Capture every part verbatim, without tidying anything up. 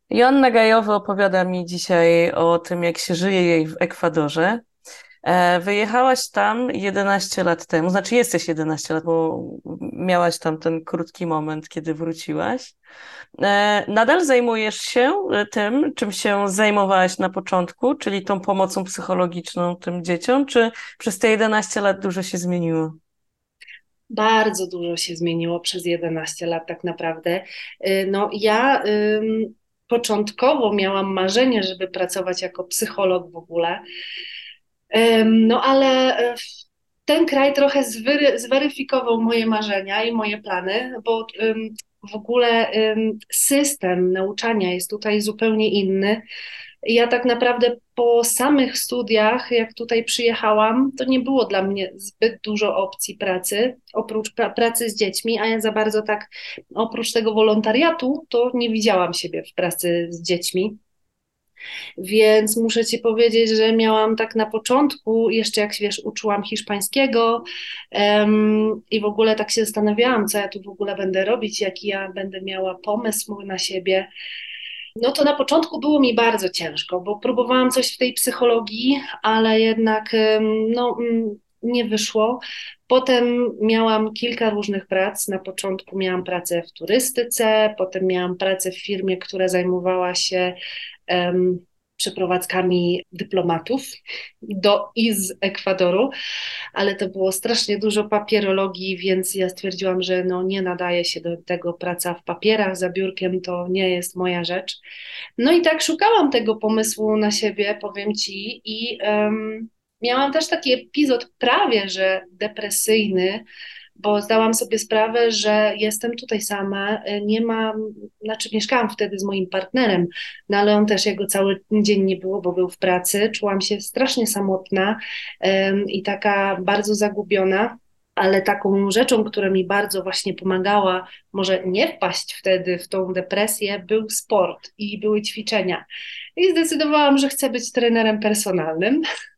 Joanna Gajowa opowiada mi dzisiaj o tym, jak się żyje jej w Ekwadorze. E, Wyjechałaś tam jedenaście lat temu, znaczy jesteś jedenaście lat, bo miałaś tam ten krótki moment, kiedy wróciłaś. E, Nadal zajmujesz się e, tym, czym się zajmowałaś na początku, czyli tą pomocą psychologiczną tym dzieciom, czy przez te jedenaście lat dużo się zmieniło? Bardzo dużo się zmieniło przez jedenaście lat tak naprawdę. Y, No ja ym, początkowo miałam marzenie, żeby pracować jako psycholog w ogóle. Ym, No ale y, ten kraj trochę zwery, zweryfikował moje marzenia i moje plany, bo ym, w ogóle ym, system nauczania jest tutaj zupełnie inny. Ja tak naprawdę po samych studiach, jak tutaj przyjechałam, to nie było dla mnie zbyt dużo opcji pracy, oprócz pra pracy z dziećmi, a ja za bardzo tak, oprócz tego wolontariatu, to nie widziałam siebie w pracy z dziećmi. Więc muszę ci powiedzieć, że miałam tak na początku, jeszcze jak wiesz, uczyłam hiszpańskiego, em, i w ogóle tak się zastanawiałam, co ja tu w ogóle będę robić, jaki ja będę miała pomysł na siebie. No to na początku było mi bardzo ciężko, bo próbowałam coś w tej psychologii, ale jednak em, no, mm, nie wyszło. Potem miałam kilka różnych prac. Na początku miałam pracę w turystyce, potem miałam pracę w firmie, która zajmowała się em, przeprowadzkami dyplomatów do i z Ekwadoru, ale to było strasznie dużo papierologii, więc ja stwierdziłam, że no nie nadaje się do tego praca w papierach za biurkiem, to nie jest moja rzecz. No i tak szukałam tego pomysłu na siebie, powiem ci, i em, miałam też taki epizod prawie że depresyjny, bo zdałam sobie sprawę, że jestem tutaj sama, y, nie mam, znaczy mieszkałam wtedy z moim partnerem, no ale on też, jego cały dzień nie było, bo był w pracy, czułam się strasznie samotna em, i taka bardzo zagubiona. Ale taką rzeczą, która mi bardzo właśnie pomagała, może nie wpaść wtedy w tą depresję, był sport i były ćwiczenia. I zdecydowałam, że chcę być trenerem personalnym.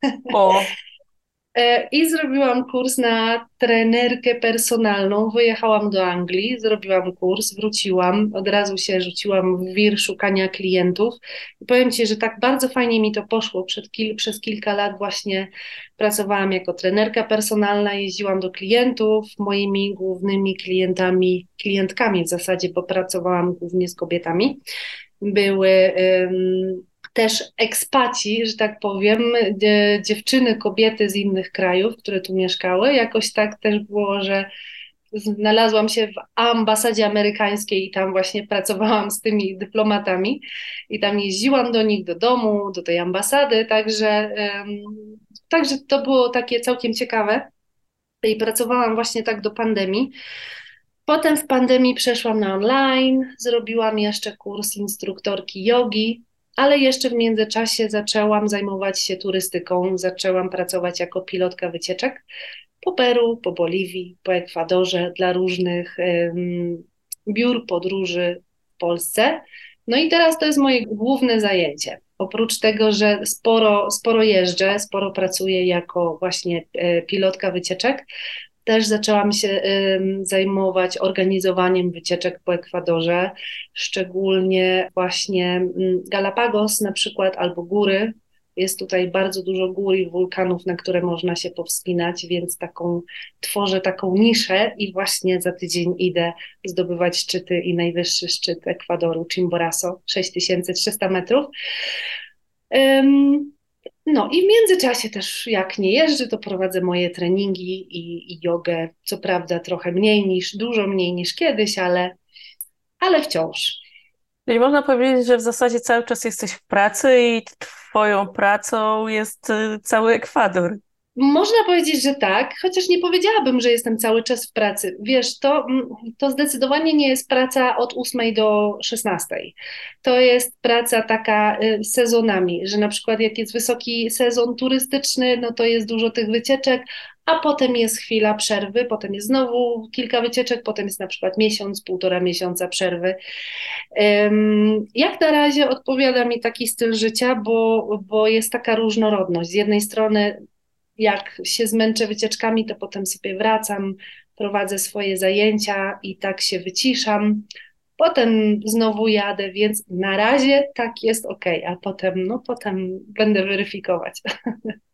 O, E, I zrobiłam kurs na trenerkę personalną. Wyjechałam do Anglii, zrobiłam kurs, wróciłam, od razu się rzuciłam w wir szukania klientów. I powiem Ci, że tak bardzo fajnie mi to poszło. Przed kil przez kilka lat właśnie pracowałam jako trenerka personalna, jeździłam do klientów. Moimi głównymi klientami, klientkami w zasadzie, bo pracowałam głównie z kobietami, były ym, też ekspaci, że tak powiem, dzie- dziewczyny, kobiety z innych krajów, które tu mieszkały. Jakoś tak też było, że znalazłam się w ambasadzie amerykańskiej i tam właśnie pracowałam z tymi dyplomatami i tam jeździłam do nich, do domu, do tej ambasady, także, ym, także to było takie całkiem ciekawe. I pracowałam właśnie tak do pandemii. Potem w pandemii przeszłam na online, zrobiłam jeszcze kurs instruktorki jogi, ale jeszcze w międzyczasie zaczęłam zajmować się turystyką. Zaczęłam pracować jako pilotka wycieczek po Peru, po Boliwii, po Ekwadorze dla różnych ym, biur podróży w Polsce. No i teraz to jest moje główne zajęcie. Oprócz tego, że sporo, sporo jeżdżę, sporo pracuję jako właśnie e, pilotka wycieczek, też zaczęłam się ym, zajmować organizowaniem wycieczek po Ekwadorze, szczególnie właśnie ym, Galapagos na przykład albo góry. Jest tutaj bardzo dużo gór i wulkanów, na które można się powspinać, więc taką tworzę taką niszę i właśnie za tydzień idę zdobywać szczyty i najwyższy szczyt Ekwadoru, Chimborazo, sześć tysięcy trzysta metrów. Ym, no i w międzyczasie też jak nie jeżdżę, to prowadzę moje treningi i, i jogę. Co prawda trochę mniej niż, dużo mniej niż kiedyś, ale, ale wciąż. czyli można powiedzieć, że w zasadzie cały czas jesteś w pracy i twoją pracą jest y, cały Ekwador. Można powiedzieć, że tak, chociaż nie powiedziałabym, że jestem cały czas w pracy. Wiesz, to, mm, to zdecydowanie nie jest praca od ósmej do szesnastej. To jest praca taka y, sezonami, że na przykład jak jest wysoki sezon turystyczny, no to jest dużo tych wycieczek, a potem jest chwila przerwy, potem jest znowu kilka wycieczek, potem jest na przykład miesiąc, półtora miesiąca przerwy. Ym, Jak na razie odpowiada mi taki styl życia, bo, bo jest taka różnorodność. Z jednej strony jak się zmęczę wycieczkami, to potem sobie wracam, prowadzę swoje zajęcia i tak się wyciszam. potem znowu jadę, więc na razie tak jest ok, a potem, no potem będę weryfikować.